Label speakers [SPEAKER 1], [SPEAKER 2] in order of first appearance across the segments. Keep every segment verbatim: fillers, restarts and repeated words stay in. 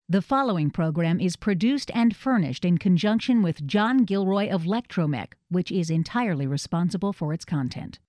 [SPEAKER 1] The following program is produced and furnished in conjunction with John Gilroy of Lectromech, which is entirely responsible for its content.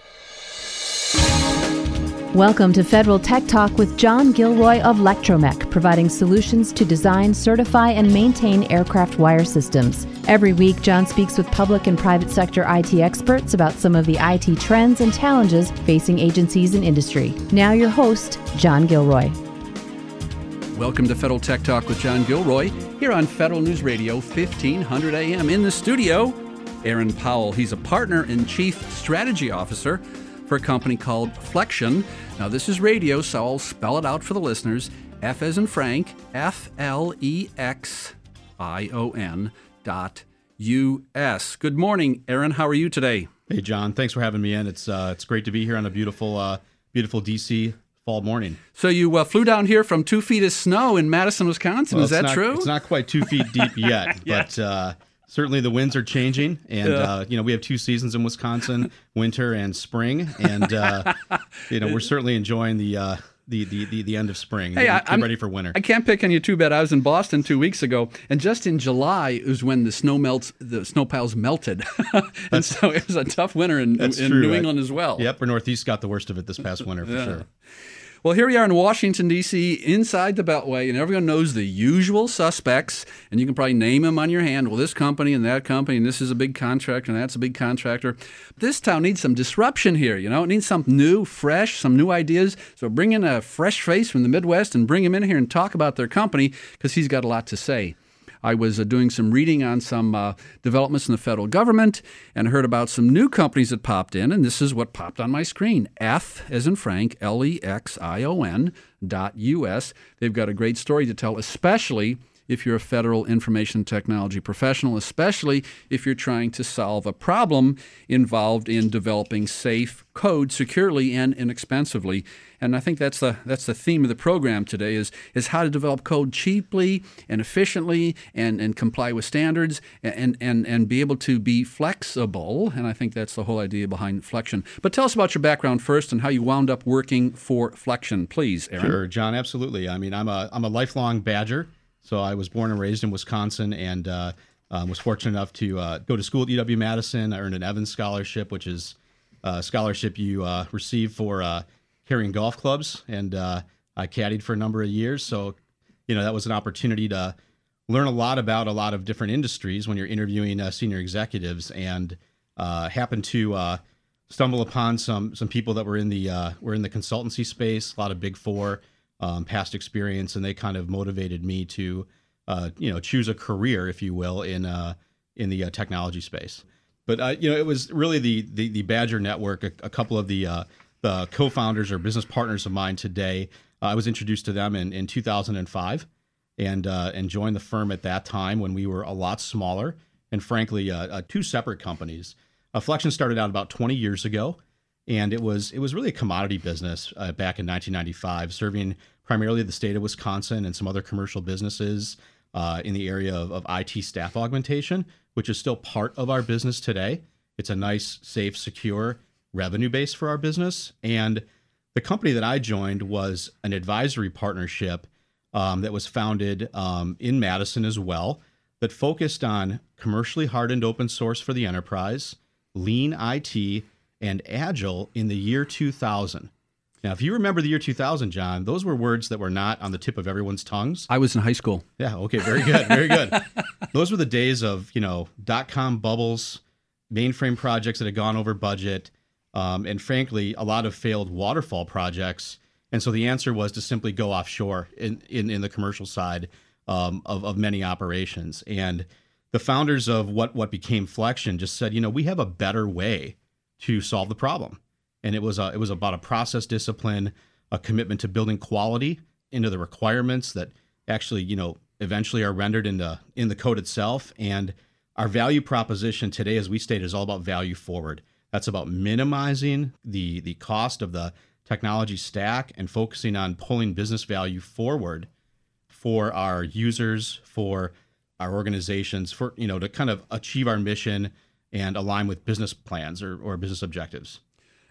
[SPEAKER 2] Welcome to Federal Tech Talk with John Gilroy of Lectromech, providing solutions to design, certify, and maintain aircraft wire systems. Every week, John speaks with public and private sector I T experts about some of the I T trends and challenges facing agencies and industry. Now your host, John Gilroy.
[SPEAKER 3] Welcome to Federal Tech Talk with John Gilroy, here on Federal News Radio, fifteen hundred A M. In the studio, Aaron Powell. He's a partner and chief strategy officer for a company called Flexion. Now, this is radio, so I'll spell it out for the listeners. F as in Frank, F L E X I O N dot U S. Good morning, Aaron. How are you today?
[SPEAKER 4] Hey, John. Thanks for having me in. It's uh, it's great to be here on a beautiful, uh, beautiful D C fall morning.
[SPEAKER 3] So you uh, flew down here from two feet of snow in Madison, Wisconsin.
[SPEAKER 4] Well,
[SPEAKER 3] is that
[SPEAKER 4] not,
[SPEAKER 3] true?
[SPEAKER 4] It's not quite two feet deep yet,
[SPEAKER 3] yeah.
[SPEAKER 4] but uh, certainly the winds are changing. And,
[SPEAKER 3] yeah.
[SPEAKER 4] uh, you know, we have two seasons in Wisconsin, winter and spring. And, uh, you know, we're certainly enjoying the uh, the, the, the, the end of spring.
[SPEAKER 3] Hey, I,
[SPEAKER 4] I'm ready for winter.
[SPEAKER 3] I can't pick on you too bad. I was in Boston two weeks ago, and just in July was when the snow melts, the snow piles melted. And so it was a tough winter in, in
[SPEAKER 4] true.
[SPEAKER 3] New England as well.
[SPEAKER 4] Yep, our Northeast got the worst of it this past winter for
[SPEAKER 3] yeah.
[SPEAKER 4] sure.
[SPEAKER 3] Well, here we are in Washington, D C, inside the Beltway, and everyone knows the usual suspects, and you can probably name them on your hand. Well, this company and that company, and this is a big contractor, and that's a big contractor. This town needs some disruption here, you know? It needs something new, fresh, some new ideas. So bring in a fresh face from the Midwest and bring him in here and talk about their company, because he's got a lot to say. I was uh, doing some reading on some uh, developments in the federal government and heard about some new companies that popped in, and this is what popped on my screen. F as in Frank, L E X I O N dot U S. They've got a great story to tell, especially if you're a federal information technology professional, especially if you're trying to solve a problem involved in developing safe code securely and inexpensively. And I think that's the that's the theme of the program today is is how to develop code cheaply and efficiently and, and comply with standards and, and, and be able to be flexible. And I think that's the whole idea behind Flexion. But tell us about your background first and how you wound up working for Flexion, please, Aaron.
[SPEAKER 4] Sure, John, absolutely. I mean, I'm a I'm a lifelong Badger. So I was born and raised in Wisconsin and uh, um, was fortunate enough to uh, go to school at U W-Madison. I earned an Evans Scholarship, which is a scholarship you uh, receive for uh, carrying golf clubs. And uh, I caddied for a number of years. So, you know, that was an opportunity to learn a lot about a lot of different industries when you're interviewing uh, senior executives, and uh, happened to uh, stumble upon some some people that were in the uh, were in the consultancy space, a lot of Big Four. Um, past experience, and they kind of motivated me to, uh, you know, choose a career, if you will, in uh, in the uh, technology space. But uh, you know, it was really the the, the Badger Network. A, a couple of the uh, the co-founders or business partners of mine today, uh, I was introduced to them in, in two thousand five, and uh, and joined the firm at that time when we were a lot smaller, and frankly, uh, uh, two separate companies. Uh, Flexion started out about twenty years ago. And it was it was really a commodity business uh, back in nineteen ninety-five, serving primarily the state of Wisconsin and some other commercial businesses uh, in the area of, of I T staff augmentation, which is still part of our business today. It's a nice, safe, secure revenue base for our business. And the company that I joined was an advisory partnership um, that was founded um, in Madison as well, that focused on commercially hardened open source for the enterprise, lean I T, and agile in the year two thousand. Now, if you remember the year two thousand, John, those were words that were not on the tip of everyone's tongues.
[SPEAKER 3] I was in high school.
[SPEAKER 4] Yeah, okay, very good, very good. Those were the days of, you know, dot-com bubbles, mainframe projects that had gone over budget, um, and frankly, a lot of failed waterfall projects. And so the answer was to simply go offshore in, in, in the commercial side um, of, of many operations. And the founders of what, what became Flexion just said, you know, we have a better way to solve the problem. And it was a, it was about a process discipline, a commitment to building quality into the requirements that actually, you know, eventually are rendered in the, in the code itself. And our value proposition today, as we stated, is all about value forward. That's about minimizing the, the cost of the technology stack and focusing on pulling business value forward for our users, for our organizations, for, you know, to kind of achieve our mission and align with business plans or, or business objectives.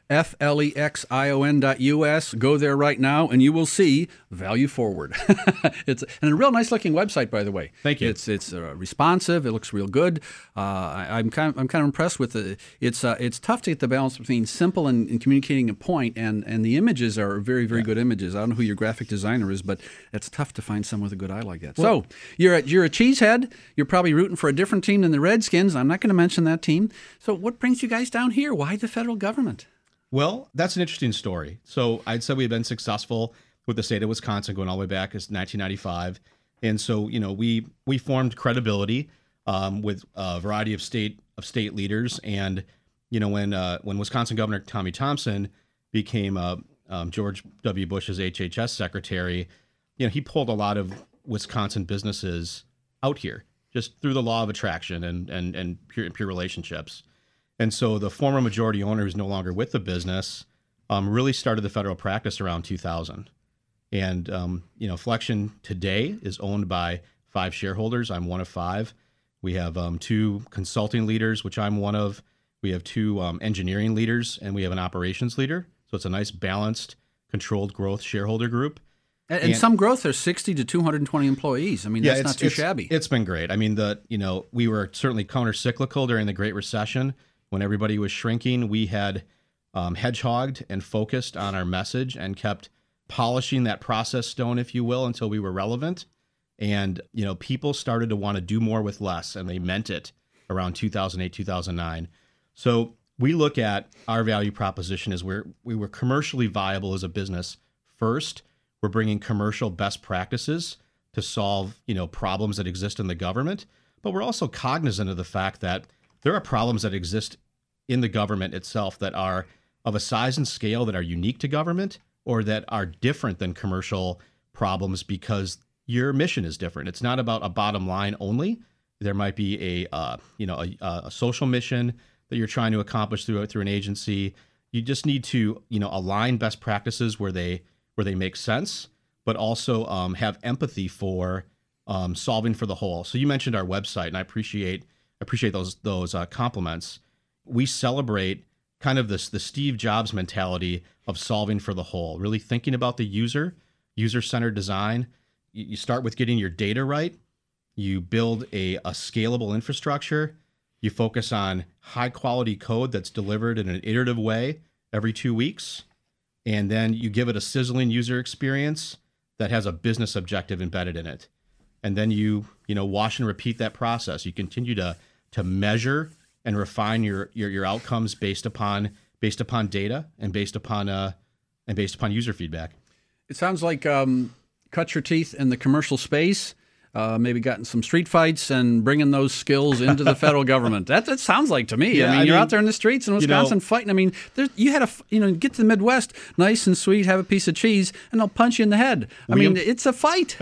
[SPEAKER 3] F L E X I O N dot U S. Go there right now, and you will see Value Forward. It's and a real nice looking website, by the way.
[SPEAKER 4] Thank you.
[SPEAKER 3] It's it's uh, responsive. It looks real good. Uh, I, I'm kind of, I'm kind of impressed with it. It's uh, it's tough to get the balance between simple and, and communicating a point, and and the images are very very yeah. good images. I don't know who your graphic designer is, but it's tough to find someone with a good eye like that. Well, so you're a, you're a cheesehead. You're probably rooting for a different team than the Redskins. I'm not going to mention that team. So what brings you guys down here? Why the federal government?
[SPEAKER 4] Well, that's an interesting story. So I'd say we've been successful with the state of Wisconsin going all the way back as nineteen ninety-five. And so, you know, we we formed credibility um, with a variety of state of state leaders. And, you know, when uh, when Wisconsin Governor Tommy Thompson became uh, um, George W. Bush's H H S secretary, you know, he pulled a lot of Wisconsin businesses out here just through the law of attraction and and and pure, pure relationships. And so the former majority owner, who's no longer with the business, um, really started the federal practice around two thousand. And, um, you know, Flexion today is owned by five shareholders. I'm one of five. We have um, two consulting leaders, which I'm one of. We have two um, engineering leaders, and we have an operations leader. So it's a nice, balanced, controlled growth shareholder group.
[SPEAKER 3] And, and, and some growth, there's sixty to two hundred twenty employees. I mean,
[SPEAKER 4] yeah,
[SPEAKER 3] that's
[SPEAKER 4] it's,
[SPEAKER 3] not too
[SPEAKER 4] it's,
[SPEAKER 3] shabby.
[SPEAKER 4] It's been great. I mean, the you know, we were certainly counter-cyclical during the Great Recession. When everybody was shrinking, we had um, hedgehogged and focused on our message and kept polishing that process stone, if you will, until we were relevant. And, you know, people started to want to do more with less, and they meant it around two thousand eight, two thousand nine. So we look at our value proposition as we're, we were commercially viable as a business first. We're bringing commercial best practices to solve, you know, problems that exist in the government. But we're also cognizant of the fact that there are problems that exist in the government itself that are of a size and scale that are unique to government or that are different than commercial problems because your mission is different. It's not about a bottom line only. There might be a uh, you know a, a social mission that you're trying to accomplish through through an agency. You just need to you know align best practices where they where they make sense, but also um, have empathy for um, solving for the whole. So you mentioned our website, and I appreciate appreciate those those uh, compliments. We celebrate kind of this the Steve Jobs mentality of solving for the whole, really thinking about the user, user-centered design. You, you start with getting your data right. You build a, a scalable infrastructure. You focus on high-quality code that's delivered in an iterative way every two weeks. And then you give it a sizzling user experience that has a business objective embedded in it. And then you, you know, wash and repeat that process. You continue to to measure and refine your, your your outcomes based upon based upon data and based upon uh and based upon user feedback.
[SPEAKER 3] It sounds like um, cut your teeth in the commercial space. Uh, maybe gotten some street fights and bringing those skills into the federal government. That that sounds like to me.
[SPEAKER 4] Yeah,
[SPEAKER 3] I mean,
[SPEAKER 4] I
[SPEAKER 3] you're
[SPEAKER 4] mean,
[SPEAKER 3] out there in the streets in Wisconsin
[SPEAKER 4] you know,
[SPEAKER 3] fighting. I mean, there, you had a you know get to the Midwest, nice and sweet, have a piece of cheese, and they'll punch you in the head. I
[SPEAKER 4] we,
[SPEAKER 3] mean, it's a fight.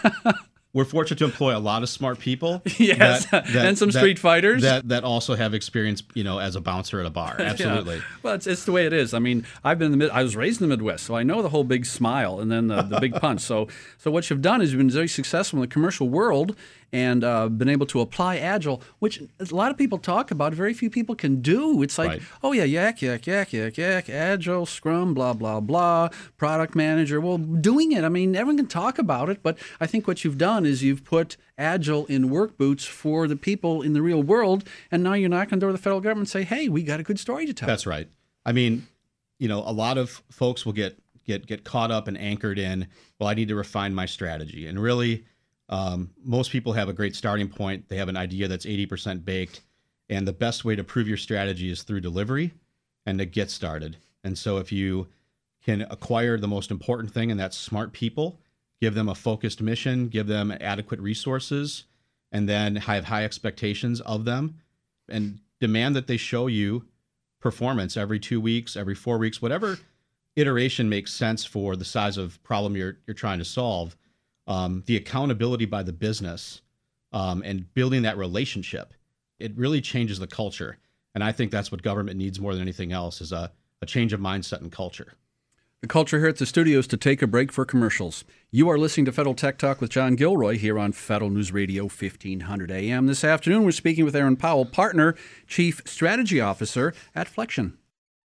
[SPEAKER 4] We're fortunate to employ a lot of smart people.
[SPEAKER 3] Yes,
[SPEAKER 4] that, that,
[SPEAKER 3] and some
[SPEAKER 4] that,
[SPEAKER 3] street fighters
[SPEAKER 4] that that also have experience, you know, as a bouncer at a bar. Absolutely.
[SPEAKER 3] Yeah. Well, it's it's the way it is. I mean, I've been in the mid. I was raised in the Midwest, so I know the whole big smile and then the, the big punch. So so what you've done is you've been very successful in the commercial world and uh, been able to apply Agile, which a lot of people talk about, very few people can do. It's like,
[SPEAKER 4] right.
[SPEAKER 3] oh yeah, yak, yak, yak, yak, yak, Agile, Scrum, blah, blah, blah, product manager. Well, doing it, I mean, everyone can talk about it, but I think what you've done is you've put Agile in work boots for the people in the real world, and now you're knocking on the door of the federal government and say, hey, we got a good story to tell.
[SPEAKER 4] That's right. I mean, you know, a lot of folks will get get get caught up and anchored in, well, I need to refine my strategy. And really, um, most people have a great starting point. They have an idea that's eighty percent baked. And the best way to prove your strategy is through delivery and to get started. And so if you can acquire the most important thing, and that's smart people, give them a focused mission, give them adequate resources, and then have high expectations of them, and demand that they show you performance every two weeks, every four weeks, whatever iteration makes sense for the size of problem you're you're trying to solve. Um, the accountability by the business um, and building that relationship, it really changes the culture. And I think that's what government needs more than anything else is a, a change of mindset and culture.
[SPEAKER 3] The culture here at the studio is to take a break for commercials. You are listening to Federal Tech Talk with John Gilroy here on Federal News Radio fifteen hundred A M. This afternoon, we're speaking with Aaron Powell, partner, chief strategy officer at Flexion.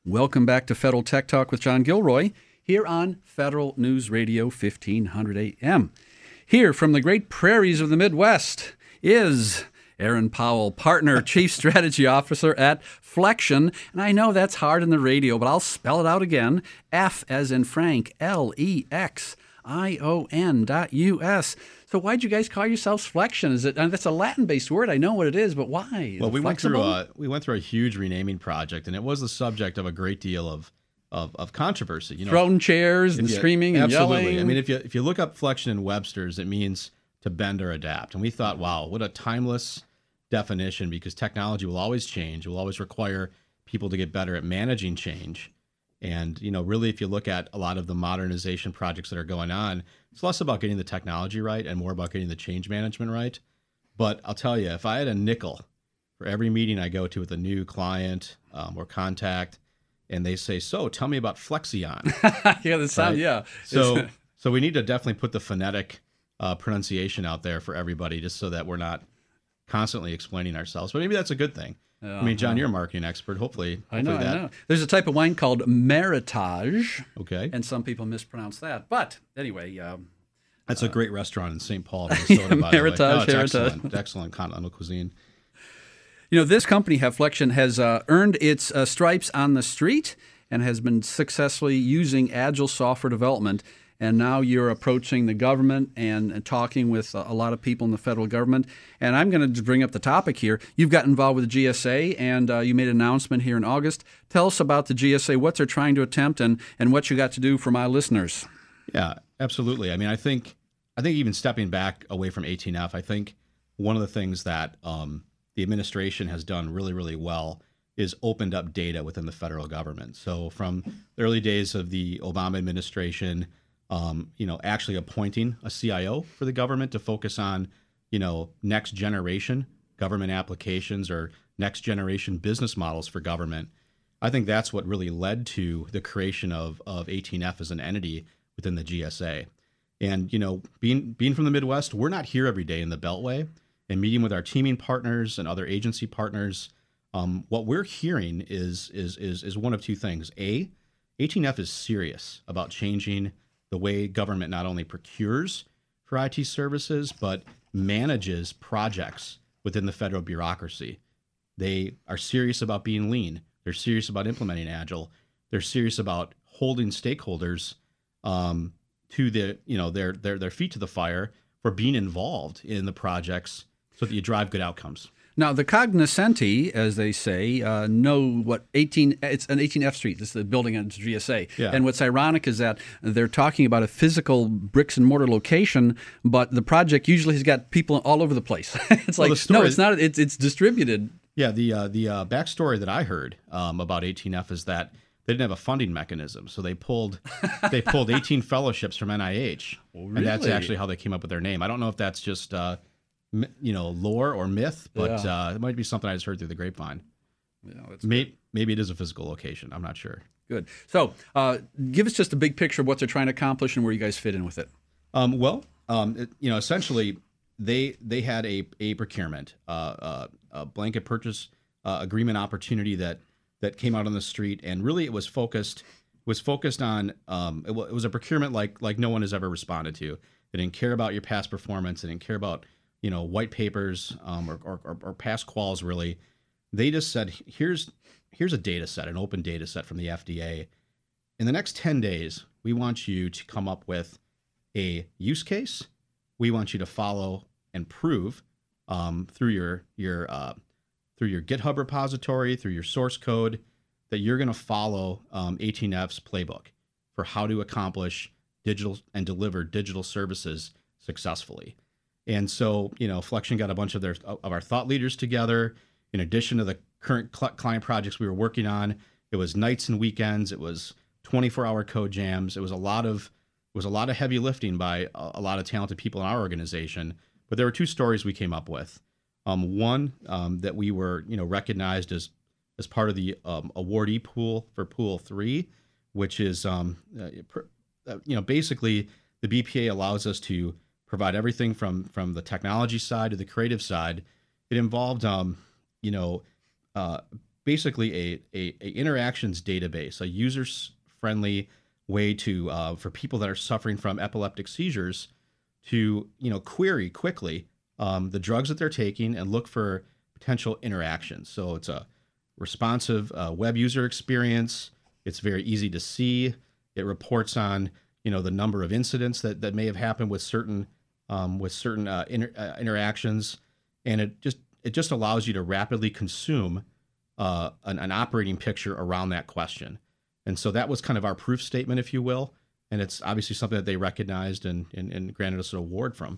[SPEAKER 3] Welcome back to Federal Tech Talk with John Gilroy here on Federal News Radio fifteen hundred A M. Here from the great prairies of the Midwest is Aaron Powell, partner, chief strategy officer at Flexion. And I know that's hard in the radio, but I'll spell it out again. F as in Frank, L E X I O N dot U S. So why'd you guys call yourselves Flexion? Is it? And that's a Latin-based word. I know what it is, but why?
[SPEAKER 4] Well, we went
[SPEAKER 3] Flexible?
[SPEAKER 4] through a we went through a huge renaming project, and it was the subject of a great deal of of, of controversy. You know,
[SPEAKER 3] throwing chairs and
[SPEAKER 4] you,
[SPEAKER 3] screaming and
[SPEAKER 4] absolutely.
[SPEAKER 3] yelling.
[SPEAKER 4] I mean, if you if you look up Flexion in Webster's, it means to bend or adapt. And we thought, wow, what a timeless definition, because technology will always change. It will always require people to get better at managing change. And, you know, really, if you look at a lot of the modernization projects that are going on, it's less about getting the technology right and more about getting the change management right. But I'll tell you, if I had a nickel for every meeting I go to with a new client um, or contact, and they say, so tell me about Flexion.
[SPEAKER 3] Yeah, the sound,
[SPEAKER 4] right?
[SPEAKER 3] yeah.
[SPEAKER 4] So, so we need to definitely put the phonetic uh, pronunciation out there for everybody, just so that we're not constantly explaining ourselves. But maybe that's a good thing. Uh, I mean, John, you're a marketing expert. Hopefully, hopefully
[SPEAKER 3] I know,
[SPEAKER 4] that.
[SPEAKER 3] I know. There's a type of wine called Meritage.
[SPEAKER 4] Okay.
[SPEAKER 3] And some people mispronounce that. But anyway. Um,
[SPEAKER 4] That's uh, a great restaurant in Saint Paul, Minnesota, by
[SPEAKER 3] Meritage,
[SPEAKER 4] the way. No, it's
[SPEAKER 3] Meritage.
[SPEAKER 4] excellent. Excellent continental cuisine.
[SPEAKER 3] You know, this company, Flexion, has uh, earned its uh, stripes on the street and has been successfully using agile software development. And now you're approaching the government and, and talking with a, a lot of people in the federal government. And I'm going to just bring up the topic here. You've got involved with the G S A, and uh, you made an announcement here in August. Tell us about the G S A, what they're trying to attempt, and, and what you got to do for my listeners.
[SPEAKER 4] Yeah, absolutely. I mean, I think I think even stepping back away from eighteen F, I think one of the things that um, the administration has done really, really well is opened up data within the federal government. So from the early days of the Obama administration, Um, you know, actually appointing a C I O for the government to focus on, you know, next generation government applications or next generation business models for government. I think that's what really led to the creation of of eighteen F as an entity within the G S A. And, you know, being being from the Midwest, we're not here every day in the Beltway, and meeting with our teaming partners and other agency partners. Um, what we're hearing is is is is one of two things. A, eighteen F is serious about changing the way government not only procures for I T services, but manages projects within the federal bureaucracy. They are serious about being lean. They're serious about implementing Agile. They're serious about holding stakeholders um, to the, you know, their, their their feet to the fire for being involved in the projects so that you drive good outcomes.
[SPEAKER 3] Now, the cognoscenti, as they say, uh, know what eighteen. It's an eighteen F Street. This is the building on G S A.
[SPEAKER 4] Yeah.
[SPEAKER 3] And what's ironic is that they're talking about a physical bricks and mortar location, but the project usually has got people all over the place. It's
[SPEAKER 4] Well,
[SPEAKER 3] like
[SPEAKER 4] the story-
[SPEAKER 3] no, it's not. It's it's distributed.
[SPEAKER 4] Yeah, the uh, the uh, backstory that I heard um, about eighteen F is that they didn't have a funding mechanism, so they pulled they pulled eighteen fellowships from N I H,
[SPEAKER 3] Oh,
[SPEAKER 4] and that's
[SPEAKER 3] really?
[SPEAKER 4] actually how they came up with their name. I don't know if that's just uh, m- you know lore or myth, but
[SPEAKER 3] Yeah.
[SPEAKER 4] uh, it might be something I just heard through the grapevine.
[SPEAKER 3] Yeah, that's
[SPEAKER 4] Maybe, maybe it is a physical location. I'm not sure.
[SPEAKER 3] good. So, uh, give us just a big picture of what they're trying to accomplish and where you guys fit in with it.
[SPEAKER 4] Um, well, um, it, you know, essentially, they they had a a procurement, uh, uh, a blanket purchase uh, agreement opportunity that that came out on the street, and really it was focused was focused on um, it, wa- it was a procurement like like no one has ever responded to. They didn't care about your past performance. They didn't care about you know white papers um, or, or, or or past quals. Really, they just said here's here's a data set, an open data set from the F D A. In the next ten days, we want you to come up with a use case. We want you to follow and prove um, through your your uh, through your GitHub repository, through your source code, that you're going to follow um, eighteen F's playbook for how to accomplish digital and deliver digital services successfully. And so, you know, Flexion got a bunch of their of our thought leaders together. In addition to the current cl- client projects we were working on, it was nights and weekends. It was twenty-four hour code jams. It was a lot of it was a lot of heavy lifting by a, a lot of talented people in our organization. But there were two stories we came up with. Um, one um, that we were, you know, recognized as as part of the um, awardee pool for Pool Three, which is, um, uh, pr- uh, you know, basically the B P A allows us to provide everything from from the technology side to the creative side. It involved, um, you know, uh, basically a, a, a interactions database, a user-friendly way to uh, for people that are suffering from epileptic seizures to you know query quickly um, the drugs that they're taking and look for potential interactions. So it's a responsive uh, web user experience. It's very easy to see. It reports on you know the number of incidents that, that may have happened with certain um, with certain uh, inter, uh, interactions, and it just it just allows you to rapidly consume uh, an, an operating picture around that question. And so that was kind of our proof statement, if you will. And it's obviously something that they recognized and, and, and granted us an award from.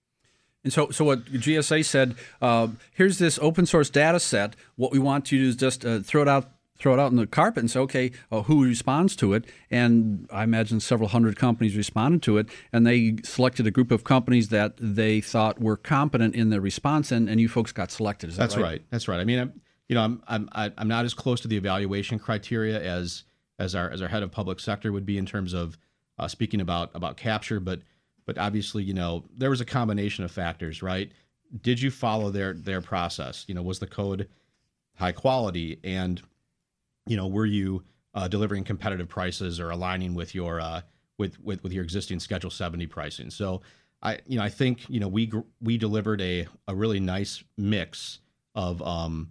[SPEAKER 3] And so, so what G S A said, uh, here's this open source data set. What we want you to do is just uh, throw it out, throw it out on the carpet and say, okay, uh, who responds to it? And I imagine several hundred companies responded to it, and they selected a group of companies that they thought were competent in their response, and, and you folks got selected. Is that
[SPEAKER 4] That's
[SPEAKER 3] right?
[SPEAKER 4] right. That's right. I mean, I'm, you know, I'm I'm I'm not as close to the evaluation criteria as as our as our head of public sector would be in terms of uh, speaking about about capture, but but obviously, you know, there was a combination of factors, right? Did you follow their their process? You know, was the code high quality, and you know, were you uh, delivering competitive prices or aligning with your uh, with, with with your existing Schedule seventy pricing? So I you know I think you know we we delivered a a really nice mix of um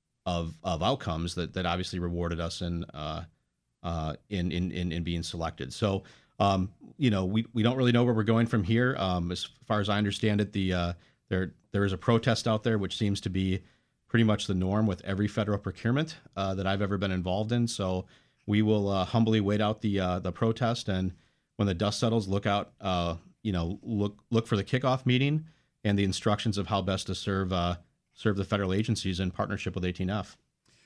[SPEAKER 4] of of outcomes that that obviously rewarded us in uh, uh, in, in in in being selected. So um, you know we we don't really know where we're going from here. Um, as far as I understand it, the uh, there there is a protest out there, which seems to be pretty much the norm with every federal procurement uh, that I've ever been involved in. So we will uh, humbly wait out the uh, the protest, and when the dust settles, look out. Uh, you know, look look for the kickoff meeting and the instructions of how best to serve uh, serve the federal agencies in partnership with eighteen F.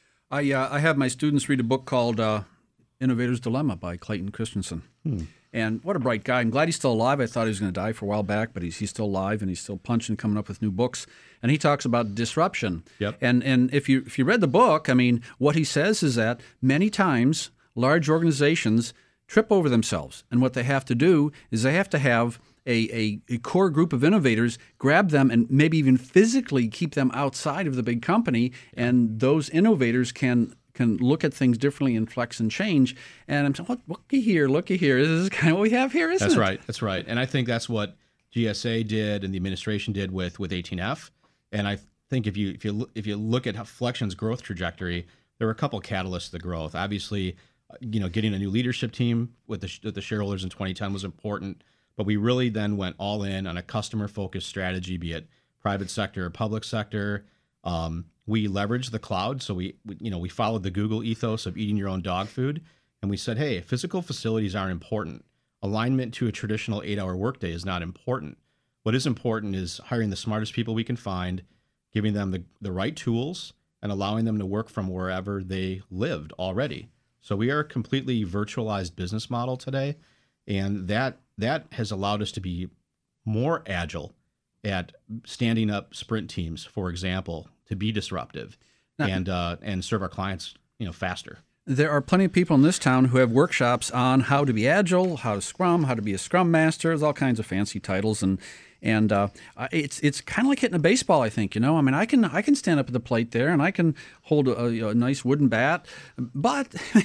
[SPEAKER 3] I uh, I have my students read a book called uh, Innovator's Dilemma by Clayton Christensen. Hmm. And what a bright guy. I'm glad he's still alive. I thought he was going to die for a while back, but he's he's still alive, and he's still punching, coming up with new books. And he talks about disruption.
[SPEAKER 4] Yep.
[SPEAKER 3] And and if you if you read the book, I mean, what he says is that many times large organizations trip over themselves, and what they have to do is they have to have a, a, a core group of innovators, grab them, and maybe even physically keep them outside of the big company, and those innovators can can look at things differently and flex and change. And I'm saying, what, looky here, looky here. This is kind of what we have here, isn't
[SPEAKER 4] that's
[SPEAKER 3] it?
[SPEAKER 4] That's right. That's right. And I think that's what G S A did and the administration did with with eighteen F. And I think if you if you if you look at Flexion's growth trajectory, there were a couple catalysts to the growth. Obviously, you know, getting a new leadership team with the with the shareholders in twenty ten was important, but we really then went all in on a customer focused strategy, be it private sector or public sector. Um, we leveraged the cloud, so we, we you know we followed the Google ethos of eating your own dog food, and we said, hey, physical facilities aren't important. Alignment to a traditional eight-hour workday is not important. What is important is hiring the smartest people we can find, giving them the, the right tools, and allowing them to work from wherever they lived already. So we are a completely virtualized business model today, and that that has allowed us to be more agile at standing up sprint teams, for example, to be disruptive now, and uh, and serve our clients, you know, faster.
[SPEAKER 3] There are plenty of people in this town who have workshops on how to be agile, how to scrum, how to be a scrum master. There's all kinds of fancy titles, and and uh, it's it's kind of like hitting a baseball. I think you know. I mean, I can I can stand up at the plate there, and I can hold a, a nice wooden bat, but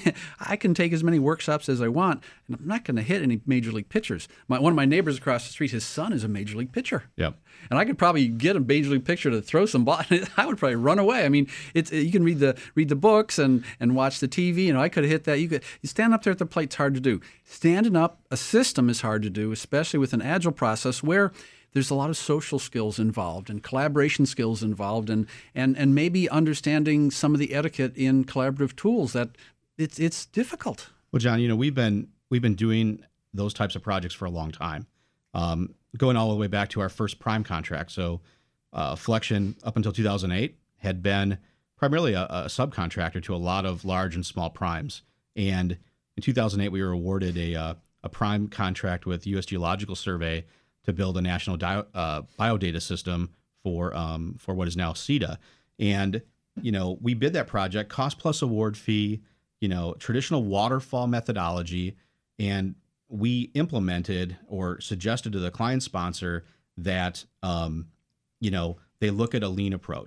[SPEAKER 3] I can take as many workshops as I want, and I'm not going to hit any major league pitchers. My, one of my neighbors across the street, his son is a major league pitcher.
[SPEAKER 4] Yep.
[SPEAKER 3] And I could probably get a major league pitcher to throw some ball. I would probably run away. I mean, it's you can read the read the books and, and watch the T V. You know, I could have hit that. You could you stand up there at the plate. It's hard to do. Standing up a system is hard to do, especially with an agile process where there's a lot of social skills involved and collaboration skills involved, and and and maybe understanding some of the etiquette in collaborative tools. That it's it's difficult.
[SPEAKER 4] Well, John, you know, we've been we've been doing those types of projects for a long time. Um, going all the way back to our first prime contract. So uh, Flexion, up until two thousand eight, had been primarily a, a subcontractor to a lot of large and small primes. And in two thousand eight, we were awarded a, uh, a prime contract with U S Geological Survey to build a national dio, uh, biodata system for um, for what is now SEDA. And, you know, we bid that project, cost plus award fee, you know, traditional waterfall methodology, and we implemented or suggested to the client sponsor that, um, you know, they look at a lean approach.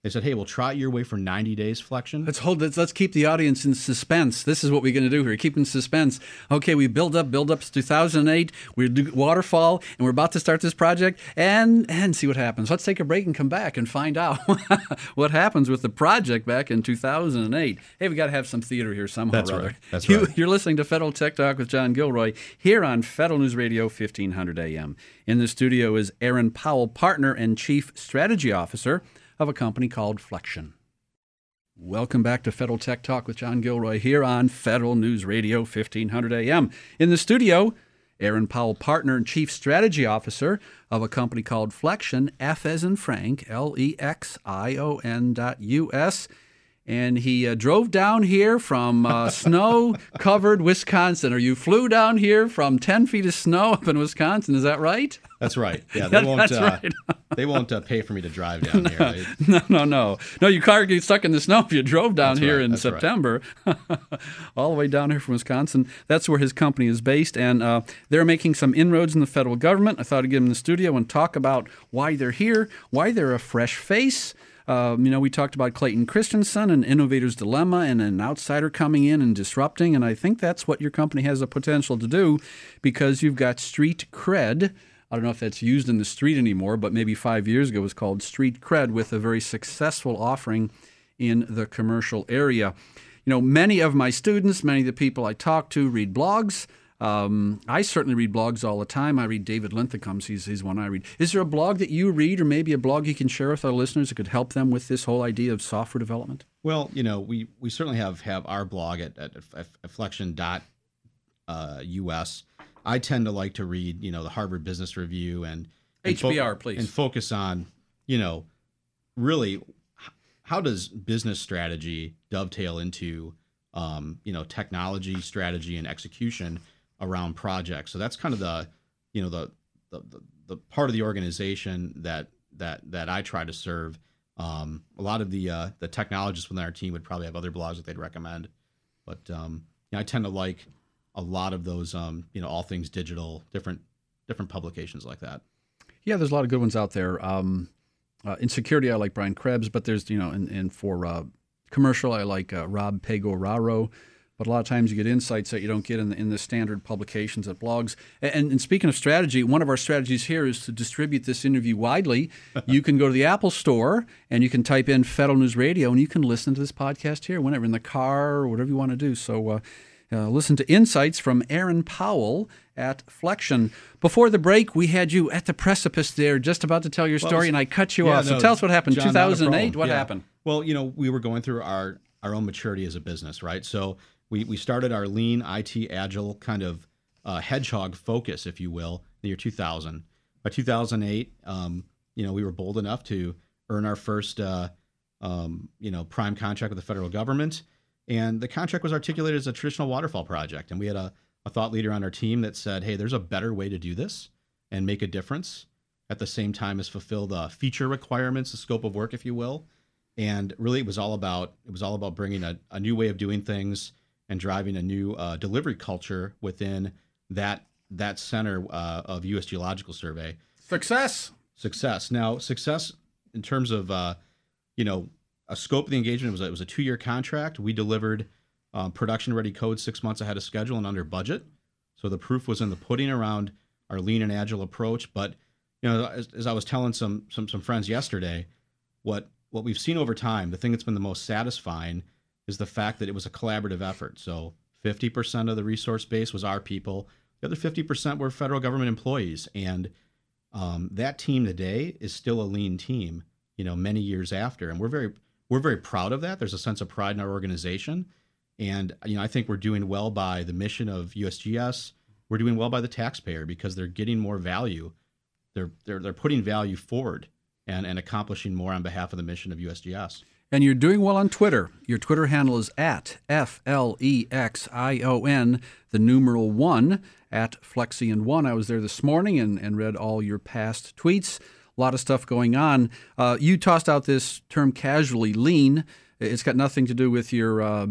[SPEAKER 4] They said, hey, we'll try it your way for ninety days, Flexion.
[SPEAKER 3] Let's hold this. Let's keep the audience in suspense. This is what we're going to do here. Keep in suspense. Okay, we build up, build up. It's two thousand eight. We do waterfall, and we're about to start this project, and and see what happens. Let's take a break and come back and find out what happens with the project back in two thousand eight. Hey, we got to have some theater here somehow.
[SPEAKER 4] That's
[SPEAKER 3] or other.
[SPEAKER 4] right. That's
[SPEAKER 3] you,
[SPEAKER 4] right.
[SPEAKER 3] You're listening to Federal Tech Talk with John Gilroy here on Federal News Radio fifteen hundred A M. In the studio is Aaron Powell, partner and chief strategy officer of a company called Flexion. Welcome back to Federal Tech Talk with John Gilroy here on Federal News Radio fifteen hundred A M. In the studio, Aaron Powell, partner and chief strategy officer of a company called Flexion, F as in Frank, L E X I O N dot U S. And he uh, drove down here from uh, snow-covered Wisconsin. Or you flew down here from ten feet of snow up in Wisconsin. Is that right?
[SPEAKER 4] That's right. Yeah, they won't.
[SPEAKER 3] That's
[SPEAKER 4] uh,
[SPEAKER 3] right.
[SPEAKER 4] they won't uh, pay for me to drive down here. They,
[SPEAKER 3] No, no, no. No, your car gets stuck in the snow if you drove down
[SPEAKER 4] That's
[SPEAKER 3] here
[SPEAKER 4] right,
[SPEAKER 3] in
[SPEAKER 4] that's
[SPEAKER 3] September. All the way down here from Wisconsin. That's where his company is based, and uh, they're making some inroads in the federal government. I thought I'd get them in the studio and talk about why they're here, why they're a fresh face. Um, you know, we talked about Clayton Christensen and Innovator's Dilemma and an outsider coming in and disrupting, and I think that's what your company has the potential to do because you've got street cred. I don't know if that's used in the street anymore, but maybe five years ago it was called Street Cred with a very successful offering in the commercial area. You know, many of my students, many of the people I talk to read blogs. Um, I certainly read blogs all the time. I read David Linthicum's. He's, he's one I read. Is there a blog that you read or maybe a blog you can share with our listeners that could help them with this whole idea of software development?
[SPEAKER 4] well, you know, we, we certainly have, have our blog at, at, at flexion dot U S. I tend to like to read, you know, the Harvard Business Review and, and
[SPEAKER 3] H B R, please.
[SPEAKER 4] and focus on, you know, really how does business strategy dovetail into, um, you know, technology strategy and execution around projects. So that's kind of the, you know, the the, the, the part of the organization that that that I try to serve. Um, a lot of the uh, the technologists within our team would probably have other blogs that they'd recommend, but um, you know, I tend to like a lot of those, um, you know, all things digital, different different publications like that.
[SPEAKER 3] Yeah, there's a lot of good ones out there. Um, uh, in security, I like Brian Krebs, but there's, you know, and, and for uh, commercial, I like uh, Rob Pegoraro. But a lot of times you get insights that you don't get in the, in the standard publications at blogs. And, and speaking of strategy, one of our strategies here is to distribute this interview widely. You can go to the Apple Store and you can type in Federal News Radio and you can listen to this podcast here whenever, in the car or whatever you want to do. So uh, uh, listen to insights from Aaron Powell at Flexion. Before the break, we had you at the precipice there just about to tell your story, well, was, and I cut you
[SPEAKER 4] yeah,
[SPEAKER 3] off. So
[SPEAKER 4] no,
[SPEAKER 3] tell us what happened.
[SPEAKER 4] John,
[SPEAKER 3] two thousand eight, what
[SPEAKER 4] yeah.
[SPEAKER 3] happened?
[SPEAKER 4] Well, you know, we were going through our, our own maturity as a business, right? So We we started our lean, I T, agile kind of uh, hedgehog focus, if you will, in the year two thousand. By two thousand eight, um, you know, we were bold enough to earn our first, uh, um, you know, prime contract with the federal government, and the contract was articulated as a traditional waterfall project. And we had a, a thought leader on our team that said, "Hey, there's a better way to do this and make a difference at the same time as fulfill the feature requirements, the scope of work, if you will." And really, it was all about it was all about bringing a, a new way of doing things and driving a new uh, delivery culture within that that center uh, of U S Geological Survey.
[SPEAKER 3] Success.
[SPEAKER 4] Success. Now, success in terms of uh, you know a scope of the engagement was it was a two year contract. We delivered um, production ready code six months ahead of schedule and under budget. So the proof was in the pudding around our lean and agile approach. But you know, as, as I was telling some some some friends yesterday, what what we've seen over time, the thing that's been the most satisfying is the fact that it was a collaborative effort. So fifty percent of the resource base was our people. The other fifty percent were federal government employees. And um, that team today is still a lean team, you know, many years after. And we're very, we're very proud of that. There's a sense of pride in our organization. And, you know, I think we're doing well by the mission of U S G S. We're doing well by the taxpayer because they're getting more value. They're, they're, they're putting value forward and, and accomplishing more on behalf of the mission of U S G S.
[SPEAKER 3] And you're doing well on Twitter. Your Twitter handle is at F L E X I O N, the numeral one, at Flexion one. I was there this morning and, and read all your past tweets. A lot of stuff going on. Uh, you tossed out this term casually, lean. It's got nothing to do with your uh,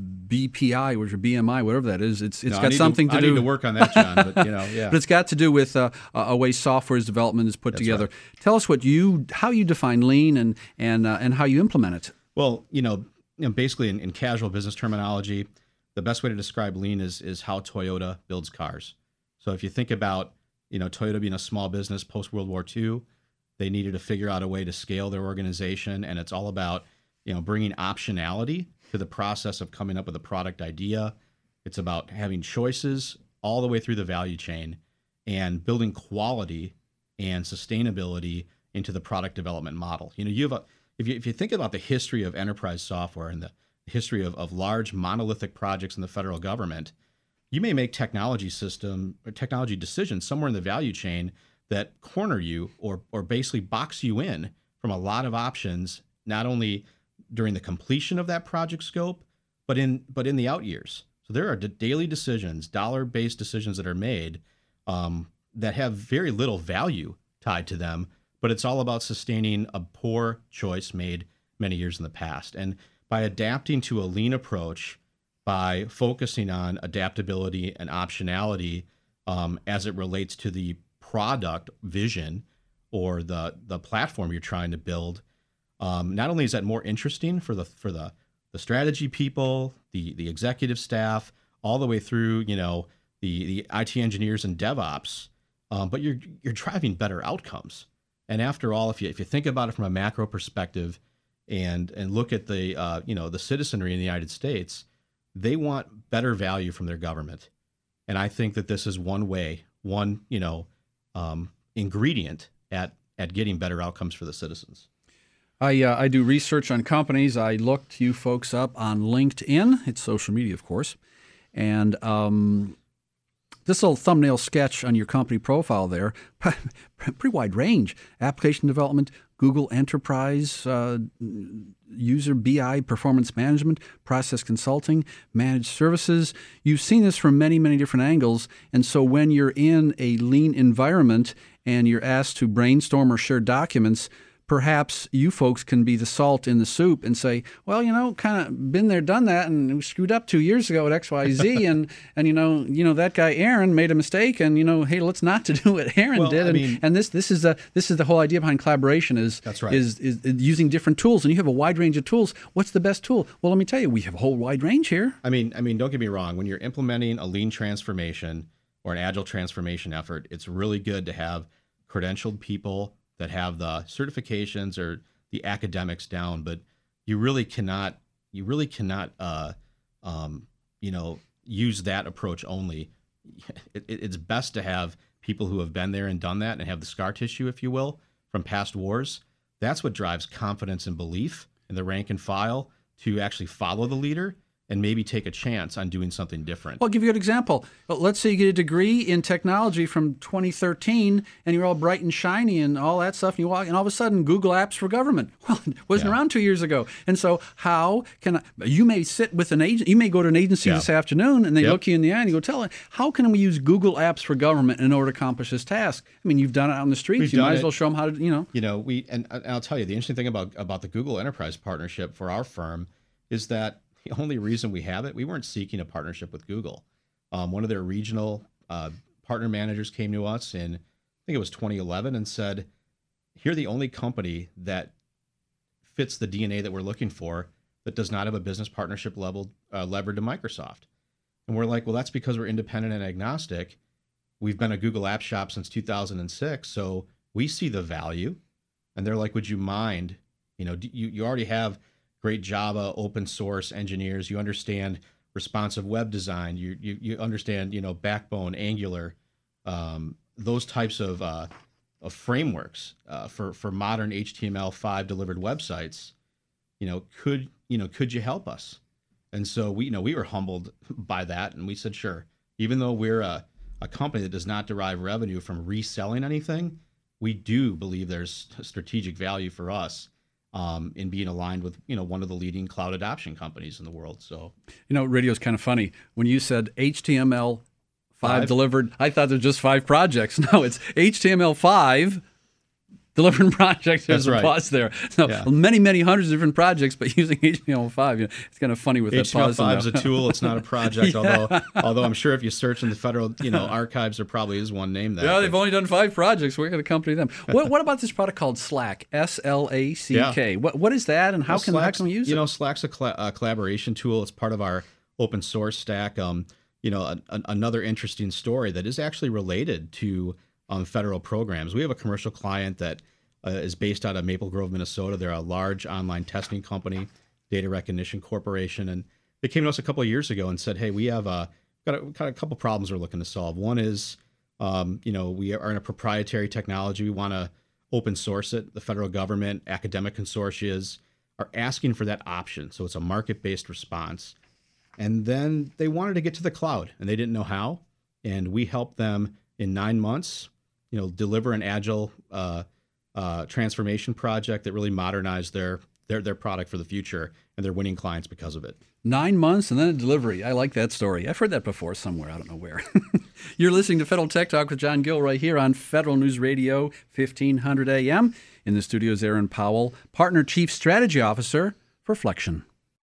[SPEAKER 3] B P I or your B M I, whatever that is. It's it's
[SPEAKER 4] No, I
[SPEAKER 3] got
[SPEAKER 4] need
[SPEAKER 3] something
[SPEAKER 4] to,
[SPEAKER 3] to,
[SPEAKER 4] I
[SPEAKER 3] do.
[SPEAKER 4] need to work on that, John. But you know, yeah.
[SPEAKER 3] But it's got to do with uh, a way software's development is put
[SPEAKER 4] That's
[SPEAKER 3] together.
[SPEAKER 4] right.
[SPEAKER 3] Tell us what you how you define lean and and uh, and how you implement it.
[SPEAKER 4] Well, you know, you know basically in, in casual business terminology, the best way to describe lean is is how Toyota builds cars. So if you think about, you know, Toyota being a small business post World War Two, they needed to figure out a way to scale their organization, and it's all about, you know, bringing optionality to the process of coming up with a product idea. It's about having choices all the way through the value chain and building quality and sustainability into the product development model. You know, you have a, if you if you think about the history of enterprise software and the history of, of large monolithic projects in the federal government, you may make technology system or technology decisions somewhere in the value chain that corner you or or basically box you in from a lot of options, not only during the completion of that project scope, but in but in the out years. So there are d- daily decisions, dollar-based decisions that are made um, that have very little value tied to them, but it's all about sustaining a poor choice made many years in the past. And by adapting to a lean approach, by focusing on adaptability and optionality um, as it relates to the product vision or the the platform you're trying to build, um, not only is that more interesting for the for the the strategy people, the the executive staff, all the way through, you know, the the I T engineers and DevOps, um, but you're you're driving better outcomes. And after all, if you if you think about it from a macro perspective, and and look at the uh, you know the citizenry in the United States, they want better value from their government, and I think that this is one way, one you know. Um, ingredient at at getting better outcomes for the citizens.
[SPEAKER 3] I uh, I do research on companies. I looked you folks up on LinkedIn. It's social media, of course, and um, this little thumbnail sketch on your company profile there, pretty wide range: application development, Google Enterprise, uh, user B I, performance management, process consulting, managed services. You've seen this from many, many different angles. And so when you're in a lean environment and you're asked to brainstorm or share documents, perhaps you folks can be the salt in the soup and say, well, you know, kind of been there, done that, and we screwed up two years ago at X Y Z, and and you know, you know that guy Aaron made a mistake, and you know, hey, let's not to do what Aaron
[SPEAKER 4] well,
[SPEAKER 3] did.
[SPEAKER 4] I
[SPEAKER 3] And,
[SPEAKER 4] mean,
[SPEAKER 3] and this this is a this is the whole idea behind collaboration is
[SPEAKER 4] that's right.
[SPEAKER 3] is, is is using different tools, and you have a wide range of tools. What's the best tool? Well, let me tell you, we have a whole wide range here.
[SPEAKER 4] I mean, I mean, don't get me wrong. When you're implementing a lean transformation or an agile transformation effort, it's really good to have credentialed people that have the certifications or the academics down, but you really cannot, you really cannot, uh, um, you know, use that approach only. It, it, it's best to have people who have been there and done that and have the scar tissue, if you will, from past wars. That's what drives confidence and belief in the rank and file to actually follow the leader and maybe take a chance on doing something different.
[SPEAKER 3] Well, I'll give you a good example. Let's say you get a degree in technology from twenty thirteen, and you're all bright and shiny and all that stuff, and you walk, and all of a sudden, Google Apps for Government. Well, it wasn't
[SPEAKER 4] Yeah.
[SPEAKER 3] around two years ago. And so, how can I? You may sit with an agent. You may go to an agency
[SPEAKER 4] Yeah.
[SPEAKER 3] this afternoon, and they
[SPEAKER 4] Yep.
[SPEAKER 3] look you in the eye and you go, "Tell it, how can we use Google Apps for Government in order to accomplish this task?" I mean, you've done it out on the streets.
[SPEAKER 4] We've
[SPEAKER 3] you
[SPEAKER 4] done
[SPEAKER 3] might as
[SPEAKER 4] it.
[SPEAKER 3] well show them how to. You know.
[SPEAKER 4] You know, we and, and I'll tell you the interesting thing about about the Google Enterprise partnership for our firm is that the only reason we have it, we weren't seeking a partnership with Google. Um, one of their regional uh, partner managers came to us in, I think it was twenty eleven, and said, "You're the only company that fits the D N A that we're looking for that does not have a business partnership level uh, levered to Microsoft." And we're like, "Well, that's because we're independent and agnostic. We've been a Google App Shop since two thousand six, so we see the value." And they're like, "Would you mind? You know, do you you already have great Java open source engineers. You understand responsive web design. You you you understand, you know, Backbone, Angular, um, those types of uh, of frameworks uh, for for modern H T M L five delivered websites. You know, could you know could you help us?" And so we you know we were humbled by that, and we said, "Sure." Even though we're a a company that does not derive revenue from reselling anything, we do believe there's strategic value for us Um, in being aligned with, you know, one of the leading cloud adoption companies in the world. So,
[SPEAKER 3] You know, radio's kind of funny. When you said H T M L five
[SPEAKER 4] Five.
[SPEAKER 3] delivered, I thought there's just five projects. No, it's H T M L five delivering projects. There's
[SPEAKER 4] That's
[SPEAKER 3] a
[SPEAKER 4] right.
[SPEAKER 3] pause there. So
[SPEAKER 4] Yeah.
[SPEAKER 3] many, many hundreds of different projects, but using H T M L five. You know, it's kind of funny with
[SPEAKER 4] H T M L
[SPEAKER 3] that pause. in
[SPEAKER 4] five is
[SPEAKER 3] there.
[SPEAKER 4] a tool. It's not a project. Although, although I'm sure if you search in the federal, you know, archives, there probably is one named that.
[SPEAKER 3] Yeah,
[SPEAKER 4] but-
[SPEAKER 3] they've only done five projects. We're going to accompany them. What, what about this product called Slack? S L A C K.
[SPEAKER 4] Yeah.
[SPEAKER 3] What What is that, and how
[SPEAKER 4] Well,
[SPEAKER 3] can how
[SPEAKER 4] Slack's-
[SPEAKER 3] can we use
[SPEAKER 4] you
[SPEAKER 3] it?
[SPEAKER 4] know, Slack's a, cla- a collaboration tool. It's part of our open source stack. Um, you know, a, a, another interesting story that is actually related to um, federal programs. We have a commercial client that uh, is based out of Maple Grove, Minnesota. They're a large online testing company, Data Recognition Corporation, and they came to us a couple of years ago and said, "Hey, we have a got a, got a couple problems we're looking to solve. One is, um, you know, we are in a proprietary technology. We want to open source it. The federal government, academic consortia are asking for that option. So it's a market-based response. And then they wanted to get to the cloud, and they didn't know how. And we helped them in nine months, you know, deliver an agile uh, uh, transformation project that really modernized their their their product for the future, and they're winning clients because of it.
[SPEAKER 3] Nine months and then a delivery. I like that story. I've heard that before somewhere. I don't know where. You're listening to Federal Tech Talk with John Gilroy here on Federal News Radio, fifteen hundred A M. In the studio is Aaron Powell, Partner Chief Strategy Officer for Flexion.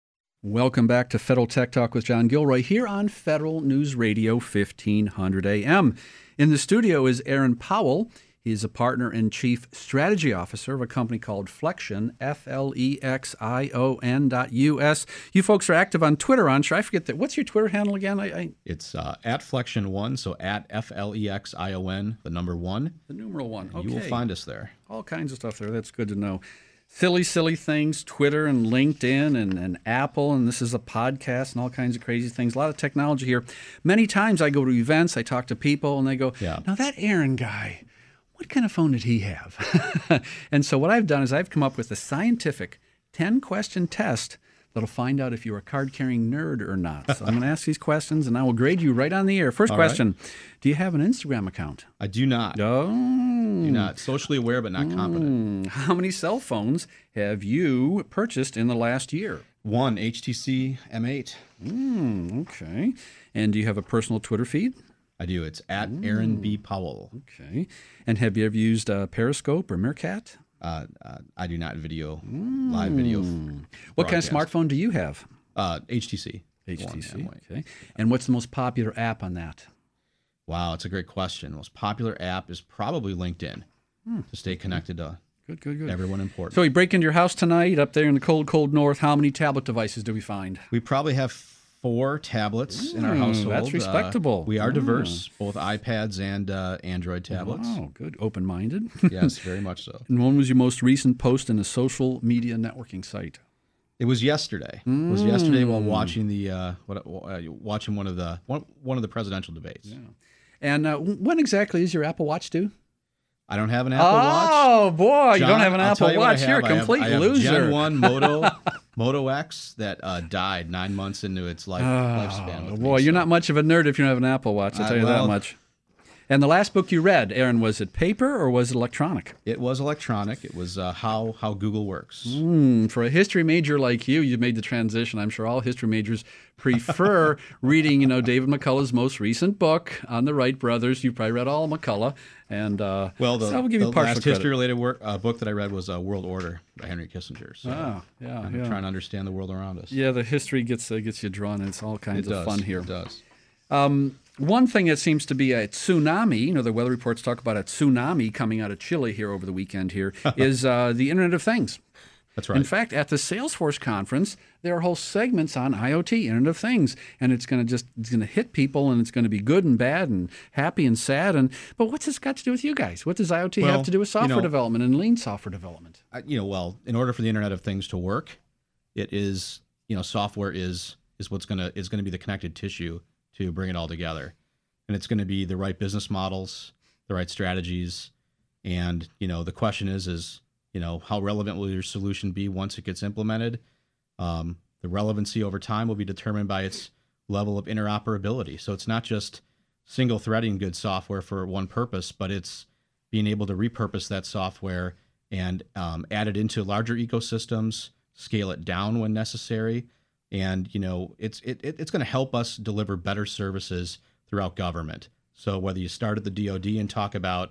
[SPEAKER 3] Welcome back to Federal Tech Talk with John Gilroy here on Federal News Radio, fifteen hundred A M. In the studio is Aaron Powell. He's a partner and chief strategy officer of a company called Flexion, F L E X I O N dot U S. You folks are active on Twitter, aren't you? I forget that. What's your Twitter handle again? I, I
[SPEAKER 4] It's uh, at Flexion one, so at F L E X I O N, the number one.
[SPEAKER 3] The numeral one. Okay.
[SPEAKER 4] You will find us there.
[SPEAKER 3] All kinds of stuff there. That's good to know. Silly, silly things, Twitter and LinkedIn and, and Apple, and this is a podcast and all kinds of crazy things. A lot of technology here. Many times I go to events, I talk to people, and they go,
[SPEAKER 4] Yeah.
[SPEAKER 3] now that Aaron guy, what kind of phone did he have? And so what I've done is I've come up with a scientific ten-question test that'll find out if you're a card-carrying nerd or not. So I'm going to ask these questions, and I will grade you right on the air. First
[SPEAKER 4] All right.
[SPEAKER 3] question, do you have an Instagram account?
[SPEAKER 4] I do not.
[SPEAKER 3] Oh.
[SPEAKER 4] Do not. Socially aware, but not competent.
[SPEAKER 3] Hmm. How many cell phones have you purchased in the last year?
[SPEAKER 4] One, H T C M eight.
[SPEAKER 3] Hmm, okay. And do you have a personal Twitter feed?
[SPEAKER 4] I do. It's at Aaron B. Powell.
[SPEAKER 3] Okay. And have you ever used uh, Periscope or Meerkat?
[SPEAKER 4] Uh, uh, I do not video, live video. f-
[SPEAKER 3] What kind of
[SPEAKER 4] broadcast.
[SPEAKER 3] smartphone do you have?
[SPEAKER 4] Uh, H T C.
[SPEAKER 3] H T
[SPEAKER 4] One,
[SPEAKER 3] C.
[SPEAKER 4] M one.
[SPEAKER 3] Okay. And what's the most popular app on that?
[SPEAKER 4] Wow, it's a great question. The most popular app is probably LinkedIn to stay connected to
[SPEAKER 3] Good, good, good.
[SPEAKER 4] everyone important.
[SPEAKER 3] So we break into your house tonight up there in the cold, cold north. How many tablet devices do we find?
[SPEAKER 4] We probably have four tablets in our
[SPEAKER 3] Mm,
[SPEAKER 4] household.
[SPEAKER 3] that's
[SPEAKER 4] Uh,
[SPEAKER 3] respectable.
[SPEAKER 4] we are
[SPEAKER 3] Mm.
[SPEAKER 4] diverse, both iPads and uh, Android tablets.
[SPEAKER 3] Oh, good. Open-minded.
[SPEAKER 4] Yes, very much so.
[SPEAKER 3] And when was your most recent post in a social media networking site?
[SPEAKER 4] It was yesterday. It was yesterday while watching the uh, what, uh, watching one of the one, one of the presidential debates.
[SPEAKER 3] And uh, when exactly is your Apple Watch due?
[SPEAKER 4] I don't have an Apple Watch.
[SPEAKER 3] Oh, boy. you
[SPEAKER 4] John,
[SPEAKER 3] don't have an
[SPEAKER 4] I'll
[SPEAKER 3] Apple
[SPEAKER 4] tell you what I
[SPEAKER 3] Watch. You're a
[SPEAKER 4] have. I have-
[SPEAKER 3] complete
[SPEAKER 4] I have,
[SPEAKER 3] loser.
[SPEAKER 4] Gen one Moto Moto X that uh, died nine months into its life, lifespan.
[SPEAKER 3] Oh,
[SPEAKER 4] With
[SPEAKER 3] boy,
[SPEAKER 4] me,
[SPEAKER 3] you're
[SPEAKER 4] so-
[SPEAKER 3] not much of a nerd if you don't have an Apple Watch. I'll
[SPEAKER 4] Uh,
[SPEAKER 3] tell you
[SPEAKER 4] well-
[SPEAKER 3] that much. And the last book you read, Aaron, was it paper or was it electronic?
[SPEAKER 4] It was electronic. It was uh, how how Google works.
[SPEAKER 3] Hmm, for a history major like you, you made the transition. I'm sure all history majors prefer reading, you know, David McCullough's most recent book on the Wright brothers. You probably read all of McCullough. And uh,
[SPEAKER 4] Well, the,
[SPEAKER 3] so I will give
[SPEAKER 4] the
[SPEAKER 3] you partial
[SPEAKER 4] last
[SPEAKER 3] credit.
[SPEAKER 4] history-related work uh, book that I read was uh, World Order by Henry Kissinger. So
[SPEAKER 3] Ah, yeah,
[SPEAKER 4] I'm
[SPEAKER 3] yeah.
[SPEAKER 4] trying to understand the world around us.
[SPEAKER 3] Yeah, the history gets uh, gets you drawn, and it's all kinds
[SPEAKER 4] it
[SPEAKER 3] of
[SPEAKER 4] does.
[SPEAKER 3] fun here.
[SPEAKER 4] It does.
[SPEAKER 3] Um, one thing that seems to be a tsunami, you know, the weather reports talk about a tsunami coming out of Chile here over the weekend here, is uh, the Internet of Things.
[SPEAKER 4] That's right.
[SPEAKER 3] In fact, at the Salesforce conference, there are whole segments on IoT, Internet of Things, and it's going to just it's going to hit people, and it's going to be good and bad, and happy and sad. And but what's this got to do with you guys? What does IoT
[SPEAKER 4] Well,
[SPEAKER 3] have to do with
[SPEAKER 4] you
[SPEAKER 3] software
[SPEAKER 4] know-
[SPEAKER 3] development and lean software development?
[SPEAKER 4] I- you know, well, in order for the Internet of Things to work, it is, you know, software is is what's gonna is going to be the connected tissue to bring it all together, and it's going to be the right business models, the right strategies, and you know, the question is is you know, how relevant will your solution be once it gets implemented? Um, the relevancy over time will be determined by its level of interoperability. So it's not just single threading good software for one purpose, but it's being able to repurpose that software and um, add it into larger ecosystems, scale it down when necessary, and you know, it's it, it it's going to help us deliver better services throughout government. So whether you start at the D O D and talk about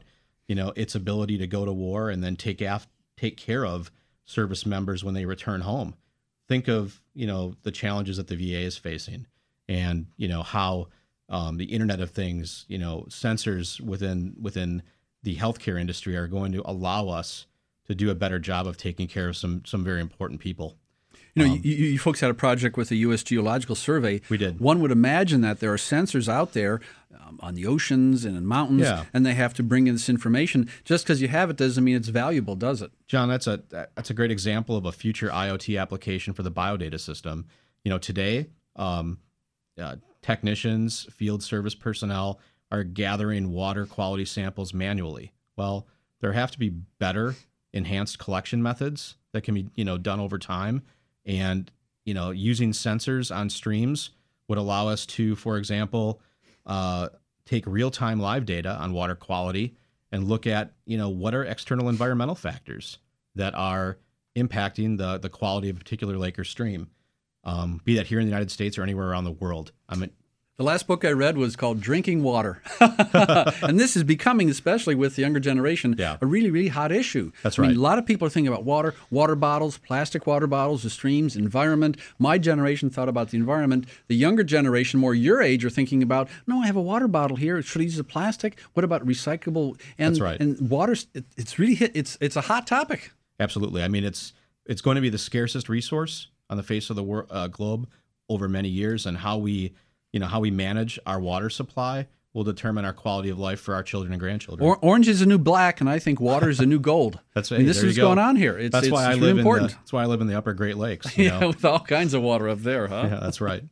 [SPEAKER 4] you know, its ability to go to war and then take af- take care of service members when they return home. Think of, you know, the challenges that the V A is facing, and, you know, how um, the Internet of Things, you know, sensors within within the healthcare industry are going to allow us to do a better job of taking care of some some very important people.
[SPEAKER 3] You know,
[SPEAKER 4] Um,
[SPEAKER 3] you, you folks had a project with the U S Geological Survey.
[SPEAKER 4] We did.
[SPEAKER 3] One would imagine that there are sensors out there um, on the oceans and in mountains,
[SPEAKER 4] Yeah.
[SPEAKER 3] and they have to bring in this information. Just because you have it doesn't mean it's valuable, does it?
[SPEAKER 4] John, that's a that's a great example of a future IoT application for the biodata system. You know, today, um, uh, technicians, field service personnel are gathering water quality samples manually. Well, there have to be better, enhanced collection methods that can be, you know, done over time. And, you know, using sensors on streams would allow us to, for example, uh, take real-time live data on water quality and look at, you know, what are external environmental factors that are impacting the the quality of a particular lake or stream, um, be that here in the United States or anywhere around the world. I mean,
[SPEAKER 3] The last book I read was called Drinking Water. And this is becoming, especially with the younger generation,
[SPEAKER 4] Yeah.
[SPEAKER 3] a really, really hot issue.
[SPEAKER 4] That's
[SPEAKER 3] I mean,
[SPEAKER 4] right.
[SPEAKER 3] a lot of people are thinking about water, water bottles, plastic water bottles, the streams, environment. My generation thought about the environment. The younger generation, more your age, are thinking about, no, I have a water bottle here. Should I use a plastic? What about recyclable? And,
[SPEAKER 4] That's right.
[SPEAKER 3] And water, it, it's really hit, it's it's a hot topic.
[SPEAKER 4] Absolutely. I mean, it's it's going to be the scarcest resource on the face of the wor- uh, globe over many years, and how we, you know, how we manage our water supply will determine our quality of life for our children and grandchildren.
[SPEAKER 3] Or, orange is a new black, and I think water is a new gold.
[SPEAKER 4] That's
[SPEAKER 3] I mean,
[SPEAKER 4] hey,
[SPEAKER 3] this
[SPEAKER 4] there
[SPEAKER 3] is
[SPEAKER 4] you go.
[SPEAKER 3] going on here. It's,
[SPEAKER 4] that's
[SPEAKER 3] it's,
[SPEAKER 4] why I
[SPEAKER 3] it's
[SPEAKER 4] live
[SPEAKER 3] really
[SPEAKER 4] in
[SPEAKER 3] important.
[SPEAKER 4] the, that's why I live in the Upper Great Lakes. You
[SPEAKER 3] Yeah,
[SPEAKER 4] know?
[SPEAKER 3] with all kinds of water up there, huh?
[SPEAKER 4] Yeah, that's right.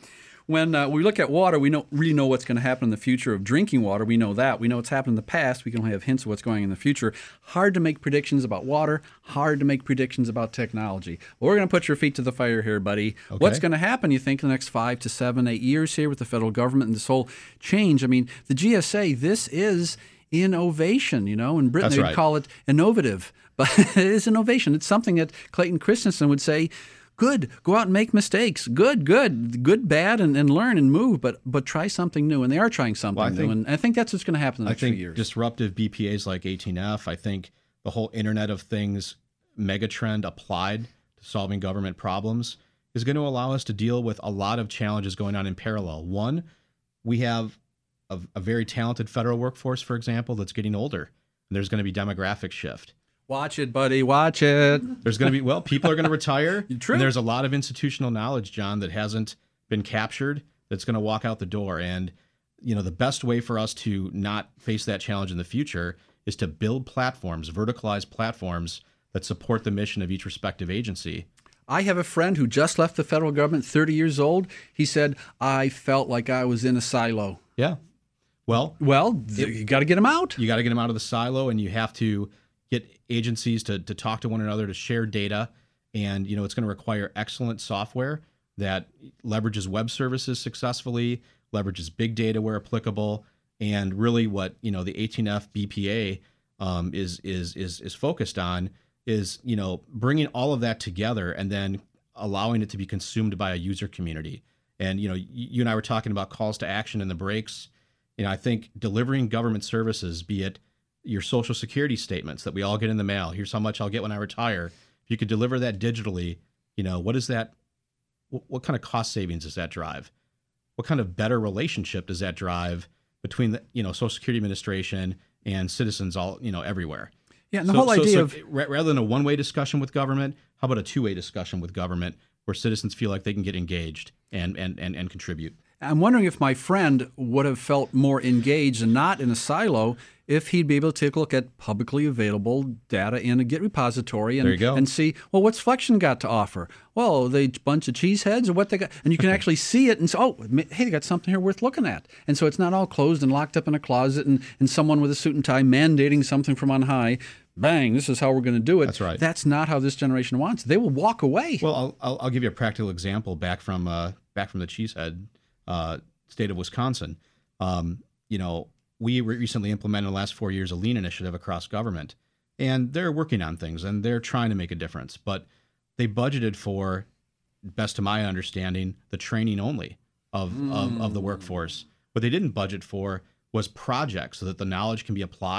[SPEAKER 3] When uh, we look at water, we don't really know what's going to happen in the future of drinking water. We know that. We know what's happened in the past. We can only have hints of what's going in the future. Hard to make predictions about water. Hard to make predictions about technology. Well, we're going to put your feet to the fire here, buddy.
[SPEAKER 4] Okay.
[SPEAKER 3] What's going to happen, you think, in the next five to seven, eight years here with the federal government and this whole change? I mean, the G S A, this is innovation, you know. In Britain,
[SPEAKER 4] That's
[SPEAKER 3] they'd
[SPEAKER 4] right.
[SPEAKER 3] call it innovative. But it is innovation. It's something that Clayton Christensen would say, good, go out and make mistakes. Good, good, good, bad, and, and learn and move, but but try something new. And they are trying something
[SPEAKER 4] Well, I
[SPEAKER 3] new.
[SPEAKER 4] think-
[SPEAKER 3] And I think that's what's going to happen in the
[SPEAKER 4] I
[SPEAKER 3] next few
[SPEAKER 4] think
[SPEAKER 3] years.
[SPEAKER 4] disruptive B P As like eighteen F, I think the whole Internet of Things megatrend applied to solving government problems is going to allow us to deal with a lot of challenges going on in parallel. One, we have a, a very talented federal workforce, for example, that's getting older. And there's going to be demographic shift.
[SPEAKER 3] Watch it, buddy. Watch it.
[SPEAKER 4] There's going to be, well, people are going to retire.
[SPEAKER 3] True.
[SPEAKER 4] And there's a lot of institutional knowledge, John, that hasn't been captured that's going to walk out the door. And, you know, the best way for us to not face that challenge in the future is to build platforms, verticalized platforms that support the mission of each respective agency.
[SPEAKER 3] I have a friend who just left the federal government, thirty years old. He said, I felt like I was in a silo.
[SPEAKER 4] Yeah. Well,
[SPEAKER 3] Well, th- you got to get him out.
[SPEAKER 4] you got to get them out of the silo, and you have to get agencies to, to talk to one another, to share data. And, you know, it's going to require excellent software that leverages web services successfully, leverages big data where applicable. And really what, you know, the eighteen F B P A um, is, is, is, is focused on is, you know, bringing all of that together and then allowing it to be consumed by a user community. And, you know, you and I were talking about calls to action and the breaks. You know, I think delivering government services, be it your social security statements that we all get in the mail, here's how much I'll get when I retire. If you could deliver that digitally, you know, what is that? What, what kind of cost savings does that drive? What kind of better relationship does that drive between the, you know, Social Security Administration and citizens all, you know, everywhere?
[SPEAKER 3] Yeah, and the
[SPEAKER 4] So-
[SPEAKER 3] whole
[SPEAKER 4] so-
[SPEAKER 3] idea
[SPEAKER 4] so
[SPEAKER 3] of
[SPEAKER 4] ra- rather than a one-way discussion with government, how about a two-way discussion with government where citizens feel like they can get engaged and and and, and contribute?
[SPEAKER 3] I'm wondering if my friend would have felt more engaged and not in a silo if he'd be able to take a look at publicly available data in a Git repository and,
[SPEAKER 4] There you go.
[SPEAKER 3] and see, well, what's Flexion got to offer? Well, are they a bunch of cheeseheads or what they got? And you can actually see it and say, oh, hey, they got something here worth looking at. And so it's not all closed and locked up in a closet and, and someone with a suit and tie mandating something from on high. Bang, this is how we're going to do it.
[SPEAKER 4] That's right.
[SPEAKER 3] That's not how this generation wants. They will walk away.
[SPEAKER 4] Well, I'll, I'll, I'll give you a practical example back from uh, back from the Cheesehead uh, state of Wisconsin. Um, you know, we re- recently implemented in the last four years a lean initiative across government, and they're working on things and they're trying to make a difference. But they budgeted for, best to my understanding, the training only of, mm. of, of the workforce. What they didn't budget for was projects so that the knowledge can be applied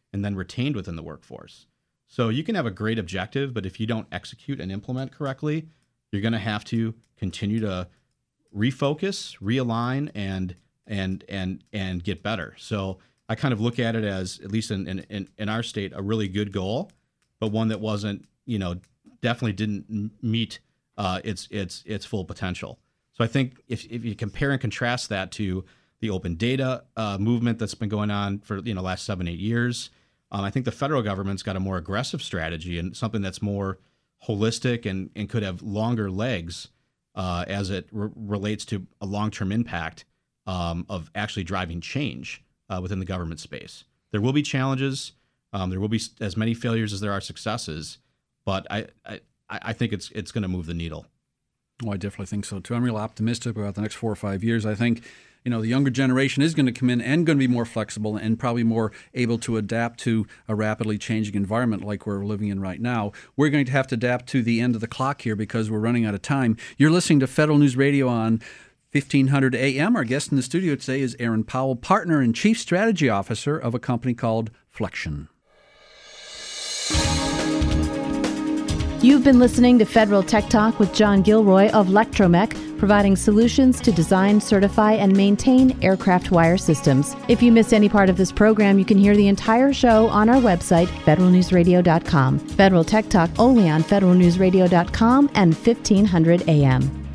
[SPEAKER 4] and then retained within the workforce. So you can have a great objective, but if you don't execute and implement correctly, you're going to have to continue to refocus, realign, and and and and get better. So I kind of look at it as, at least in in, in our state, a really good goal, but one that wasn't, you know, definitely didn't meet uh, its its its full potential. So I think if if you compare and contrast that to the open data uh, movement that's been going on for you know last seven eight years, um, I think the federal government's got a more aggressive strategy and something that's more holistic and and could have longer legs uh, as it re- relates to a long-term impact um, of actually driving change uh, within the government space. There will be challenges. Um, there will be as many failures as there are successes, but I I, I think it's it's going to move the needle.
[SPEAKER 3] Oh, I definitely think so too. I'm real optimistic about the next four or five years. I think, you know, the younger generation is going to come in and going to be more flexible and probably more able to adapt to a rapidly changing environment like we're living in right now. We're going to have to adapt to the end of the clock here because we're running out of time. You're listening to Federal News Radio on fifteen hundred A M. Our guest in the studio today is Aaron Powell, partner and chief strategy officer of a company called Flexion.
[SPEAKER 2] You've been listening to Federal Tech Talk with John Gilroy of Lectromech, providing solutions to design, certify, and maintain aircraft wire systems. If you missed any part of this program, you can hear the entire show on our website, federal news radio dot com. Federal Tech Talk only on federal news radio dot com and fifteen hundred A M.